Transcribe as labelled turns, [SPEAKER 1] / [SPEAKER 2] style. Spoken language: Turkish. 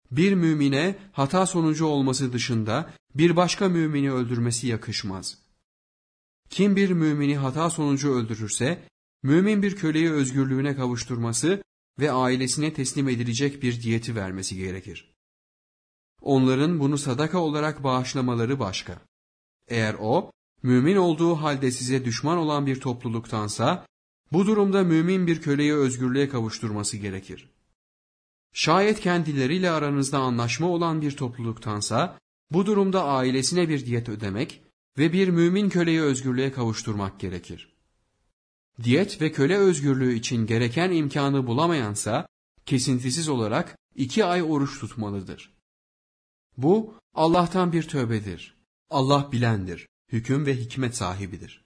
[SPEAKER 1] Bir mümine hata sonucu olması dışında bir başka mümini öldürmesi yakışmaz. Kim bir mümini hata sonucu öldürürse, mümin bir köleyi özgürlüğüne kavuşturması ve ailesine teslim edilecek bir diyeti vermesi gerekir. Onların bunu sadaka olarak bağışlamaları başka. Eğer o, mümin olduğu halde size düşman olan bir topluluktansa, bu durumda mümin bir köleyi özgürlüğe kavuşturması gerekir. Şayet kendileriyle aranızda anlaşma olan bir topluluktansa, bu durumda ailesine bir diyet ödemek ve bir mümin köleyi özgürlüğe kavuşturmak gerekir. Diyet ve köle özgürlüğü için gereken imkanı bulamayansa, kesintisiz olarak 2 ay oruç tutmalıdır. Bu, Allah'tan bir tövbedir. Allah bilendir, hüküm ve hikmet sahibidir.